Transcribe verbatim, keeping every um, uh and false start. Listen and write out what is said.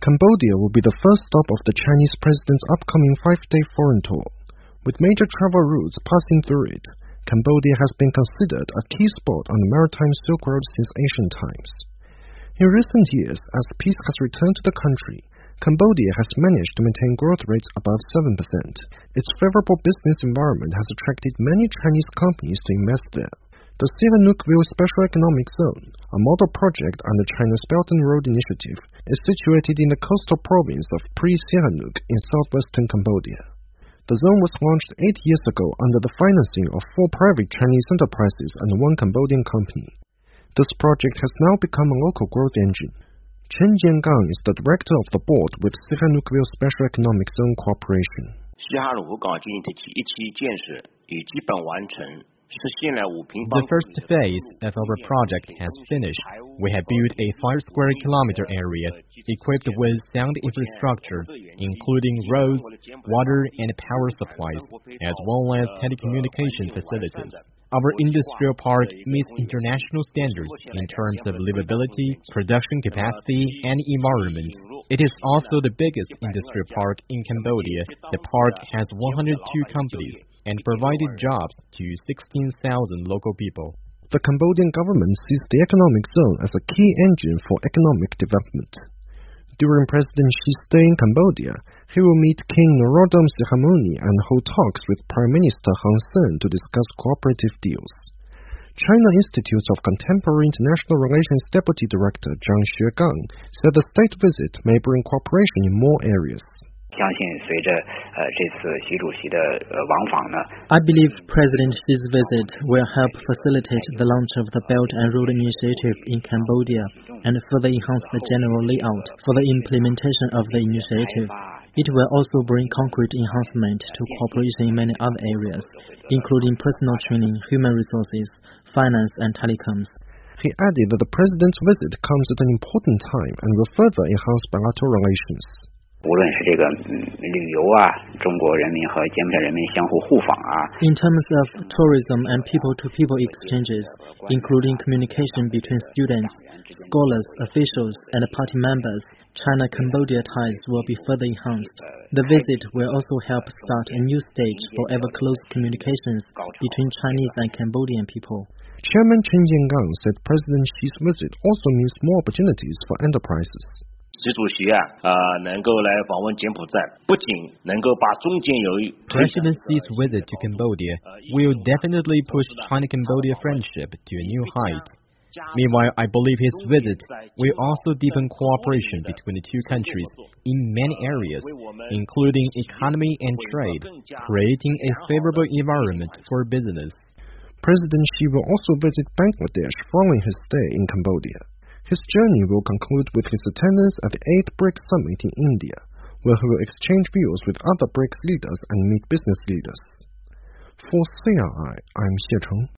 Cambodia will be the first stop of the Chinese president's upcoming five-day foreign tour. With major travel routes passing through it, Cambodia has been considered a key spot on the maritime Silk Road since ancient times. In recent years, as peace has returned to the country, Cambodia has managed to maintain growth rates above seven percent. Its favorable business environment has attracted many Chinese companies to invest there. The Sihanoukville Special Economic Zone, a model project under China's Belt and Road Initiative, is situated in the coastal province of Pre-Sihanouk in southwestern Cambodia. The zone was launched eight years ago under the financing of four private Chinese enterprises and one Cambodian company. This project has now become a local growth engine. Chen Jiangang is the director of the board with Sihanoukville Special Economic Zone Corporation. 西哈努港经济体一期建设已基本完成。 The first phase of our project has finished. We have built a five square kilometer area equipped with sound infrastructure, including roads, water, and power supplies, as well as telecommunication facilities. Our industrial park meets international standards in terms of livability, production capacity, and environment. It is also the biggest industrial park in Cambodia. The park has one hundred two companies and provided jobs to sixteen thousand local people. The Cambodian government sees the economic zone as a key engine for economic development. During President Xi's stay in Cambodia, he will meet King Norodom Sihamoni and hold talks with Prime Minister Hun Sen to discuss cooperative deals. China Institute of Contemporary International Relations Deputy Director Zhang Xuegang said the state visit may bring cooperation in more areas. I believe President Xi's visit will help facilitate the launch of the Belt and Road Initiative in Cambodia and further enhance the general layout for the implementation of the initiative. It will also bring concrete enhancement to cooperation in many other areas, including personal training, human resources, finance, and telecoms. He added that the president's visit comes at an important time and will further enhance bilateral relations. In terms of tourism and people-to-people exchanges, including communication between students, scholars, officials, and party members, China-Cambodia ties will be further enhanced. The visit will also help start a new stage for ever-close communications between Chinese and Cambodian people. Chairman Chen Jiangang said President Xi's visit also means more opportunities for enterprises. 习主席啊，呃，能够来访问柬埔寨，不仅能够把中柬友谊。 President Xi's visit to Cambodia will definitely push China-Cambodia friendship to a new height. Meanwhile, I believe his visit will also deepen cooperation between the two countries in many areas, including economy and trade, creating a favorable environment for business. President Xi will also visit Bangladesh following his stay in Cambodia. His journey will conclude with his attendance at the eighth BRICS Summit in India, where he will exchange views with other BRICS leaders and meet business leaders. For C R I, I'm Xie Cheng.